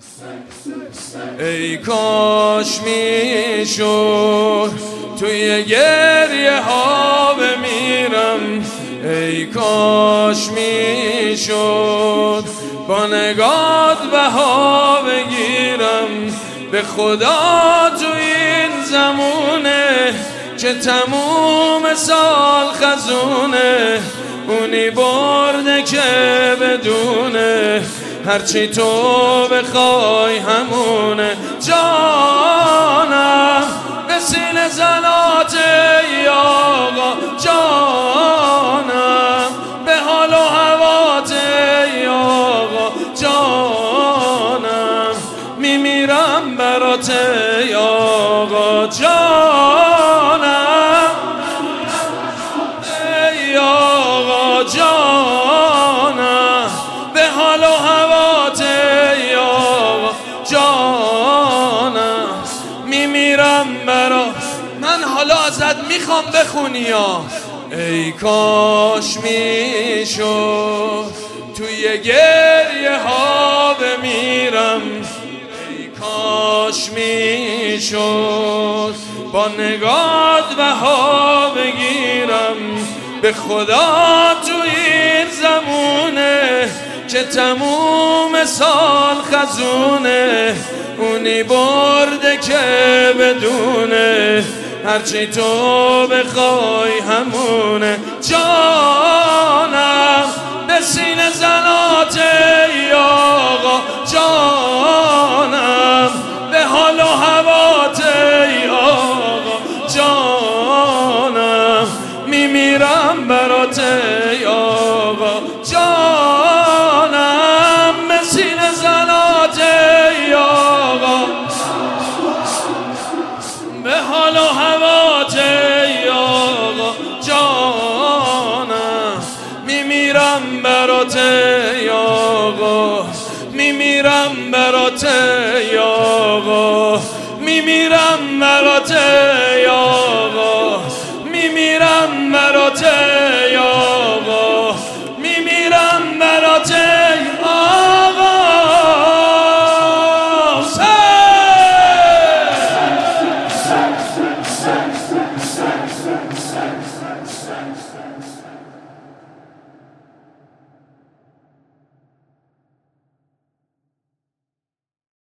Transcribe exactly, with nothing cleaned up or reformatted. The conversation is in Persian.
ای کاش میشد توی گریه ها بمیرم، ای کاش میشد با نگات بها بگیرم. به خدا تو این زمونه که تموم سال خزونه، اونی برده که بدونه هرچی تو بخوای همونه. جانم به سینه زنات ای آقا، جانم به حال و هوات ای آقا، جانم میمیرم برات ای آقا، جانم ای آقا، جانم به حال و هوات ای آقا، جانم میمیرم برا. من حالا ازت میخوام بخونی یا ای کاش میشد توی گریه ها بمیرم، ای کاش میشد با نگات بها بگیرم. به خدا تو این زمونه که تموم سال خزونه، اونی برده که بدونه هرچی تو بخوای همونه. جانم به سینه زنات ای آقا، جانم به حال و هوات ای آقا، جانم میمیرم برات ای آقا، جانم به سینه زنات ای آقا، به حال و هوات ای آقا، جانم میمیرم برات ای آقا، میمیرم برات ای آقا، میمیرم برات ای آقا، میمیرم برات